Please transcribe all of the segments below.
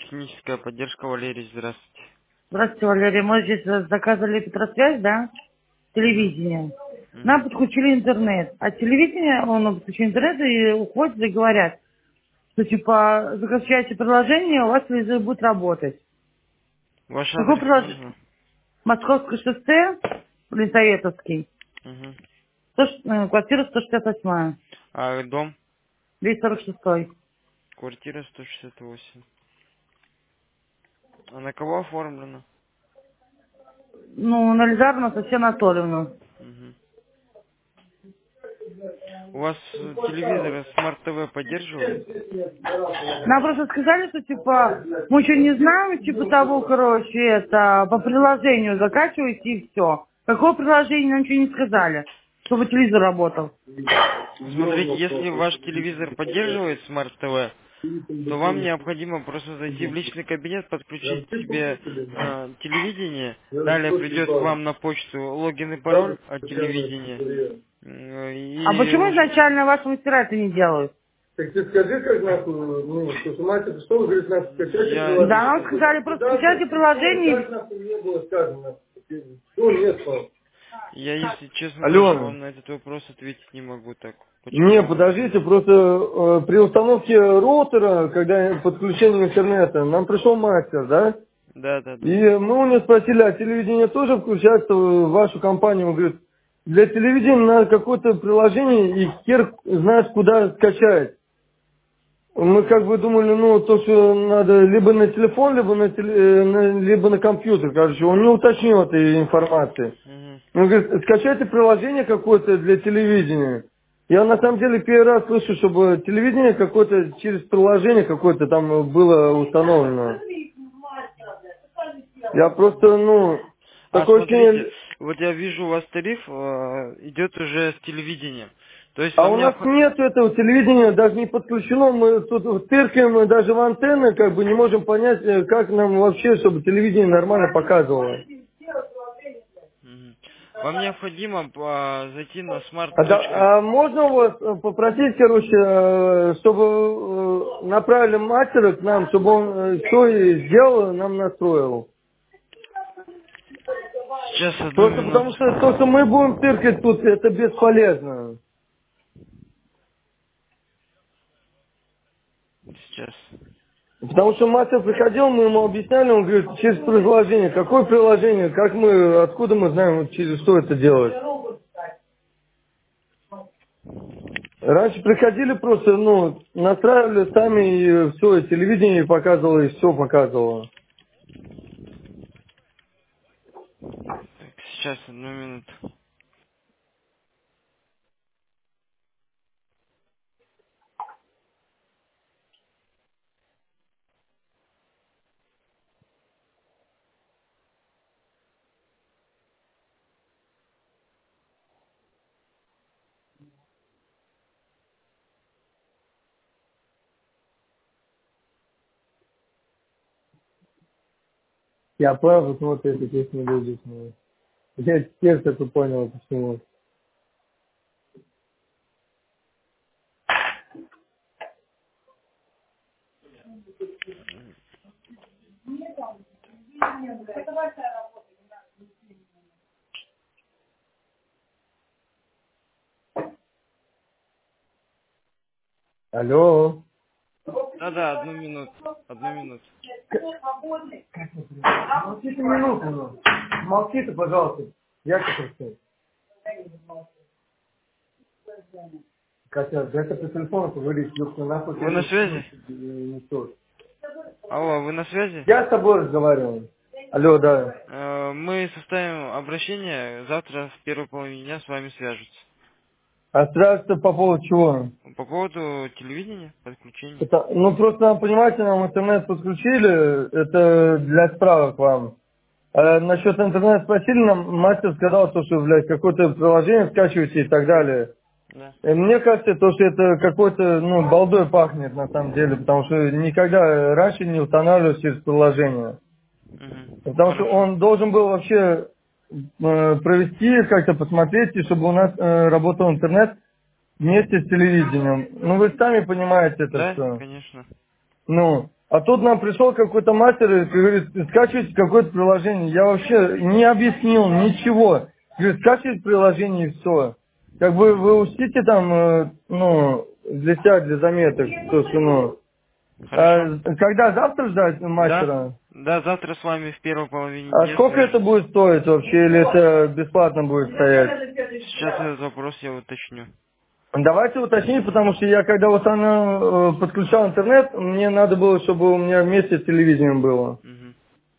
Техническая поддержка, Валерий, здравствуйте. Здравствуйте, Валерий. Мы здесь заказывали Петросвязь, да? Мгм. Телевидение. Нам Мгм. подключили интернет. А телевидение, он подключил интернет и уходят и говорят, что типа закачайте приложение, у вас телевизор будет работать. Ваш Какое адрес приложение? можно? Московское шоссе, Лисаветовский, Мгм. квартира 168, А дом? 246. Квартира 168. А на кого оформлено? Ну, на Лизарну Софью Анатольевну. Мгм. У вас телевизор Smart TV поддерживает? Нам просто сказали, что типа мы еще не знаем, типа того, короче, это по приложению закачивайте и все. Какое приложение нам ничего не сказали, чтобы телевизор работал. Смотрите, если ваш телевизор поддерживает Smart TV, то вам необходимо просто зайти в личный кабинет, подключить себе телевидение. Далее придет к вам на почту логин и пароль от телевидения. А И почему уже изначально ваши мастера это не делают? Так ты скажи, как нахуй, ну, что мать что, говорит, нахуй, скачайте я Да, нам приложение. сказали, просто скачайте приложение. Как нахуй не было сказано? Что нет, пап? Я, если честно, точно Алло. вам на этот вопрос ответить не могу так. Не, Почему? подождите, просто при установке роутера, когда подключение интернета, нам пришел мастер, да? Да, да, да. И мы у него спросили, а телевидение тоже включается в вашу компанию? Он говорит, для телевидения надо какое-то приложение, и хер знаешь, куда скачать. Мы как бы думали, ну, то, что надо либо на телефон, либо либо на компьютер, короче. Он не уточнил этой информации. Мгм. Он говорит, скачайте приложение какое-то для телевидения. Я на самом деле первый раз слышу, чтобы телевидение какое-то через приложение какое-то там было установлено. Я просто, ну, А такое смотрите, ощущение... вот я вижу, у вас тариф идет уже с телевидением. То есть А вам у нас необходимо... нет этого телевидения, даже не подключено. Мы тут тыркаем даже в антенны, как бы не можем понять, как нам вообще, чтобы телевидение нормально показывало. Вам необходимо зайти на smart. А можно у вас попросить, короче, чтобы направили мастера к нам, чтобы он все и сделал, нам настроил? Сейчас, одну Просто потому что то, что минуту. мы будем тыркать тут, это бесполезно. Сейчас. Потому что мастер приходил, мы ему объясняли, он говорит, через приложение. Какое приложение? Как мы, откуда мы знаем, вот через что это делать? Раньше приходили просто, ну, настраивали сами, и все, и телевидение показывало, и все показывало. Так, сейчас, одну минуту. Я понял, почему ты эту песню любишь. Ну. Я теперь только понял, почему. Алло. Да-да, одну минуту. Одну минуту. Молчите минуту, ну. Молчите, пожалуйста. Я как Катя, дай-ка по телефону поговорить, ёпта, нахуй ты Вы на эту хуйню связи? несешь. Алло, вы на связи? Я с тобой разговариваю. Алло, да. Мы составим обращение. Завтра в первой половине дня с вами свяжутся. А сразу по поводу чего? По поводу телевидения, подключения. Ну, просто, понимаете, нам интернет подключили, это для справок вам. А насчет интернета спросили, нам мастер сказал, что, блядь, какое-то приложение скачиваете и так далее. Да. Мне кажется, то, что это какой-то, ну, балдой пахнет на самом деле, потому что никогда раньше не устанавливалось через приложение. Мгм. Потому что Хорошо. он должен был вообще провести, как-то посмотреть, и чтобы у нас работал интернет вместе с телевидением. Ну, вы сами понимаете это Да, все. конечно. Ну, А тут нам пришел какой-то мастер и говорит, скачивайте какое-то приложение. Я вообще не объяснил ничего. Говорит, скачивайте приложение и все. Как бы вы учтите там, ну, для себя, для заметок, то, что, ну. Хорошо. Когда завтра ждать Да? мастера? Да, завтра с вами в первой половине А дня сколько это свяжусь. будет стоить вообще, или это бесплатно будет стоять? Сейчас этот вопрос я уточню. Давайте уточнить, потому что я когда вот она подключал интернет, мне надо было, чтобы у меня вместе с телевидением было. Мгм.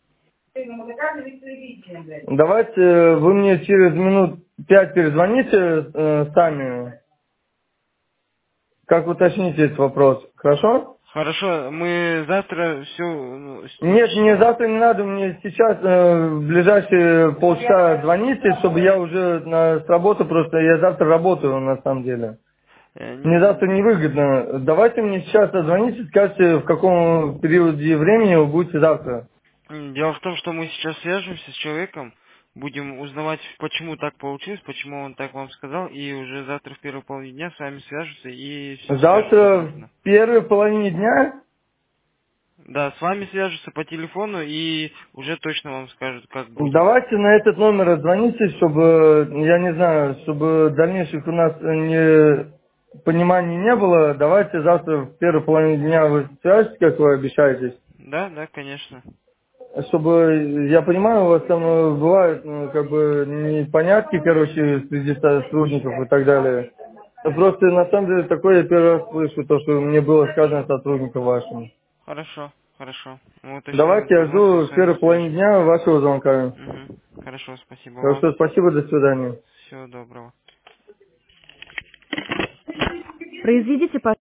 Давайте вы мне через минут 5 перезвоните сами, как уточните этот вопрос, хорошо? Хорошо, мы завтра все Нет, мне уточним. завтра не надо, мне сейчас в ближайшие полчаса звоните, чтобы я уже с работы просто, я завтра работаю на самом деле. Мне завтра невыгодно. Давайте мне сейчас позвоните, скажите, в каком периоде времени вы будете завтра. Дело в том, что мы сейчас свяжемся с человеком, будем узнавать, почему так получилось, почему он так вам сказал, и уже завтра в первой половине дня с вами свяжутся и все скажут Завтра подробно. в первой половине дня. Да, с вами свяжутся по телефону и уже точно вам скажут, как будет. Давайте на этот номер отзвоните, чтобы, я не знаю, чтобы дальнейших у нас пониманий не было. Давайте завтра в первой половине дня вы свяжетесь, как вы обещаетесь. Да, да, конечно. Чтобы, я понимаю, у вас там бывают, ну, как бы, непонятки, короче, среди сотрудников и так далее. Но просто, на самом деле, такое я первый раз слышу, то, что мне было сказано сотрудникам вашим. Хорошо, хорошо. Мы уточним Давайте я информацию, жду с в вами первой половине свяжемся. дня вашего звонка. Угу. Хорошо, спасибо Так вам. что спасибо, до свидания. Всего доброго. Произведите,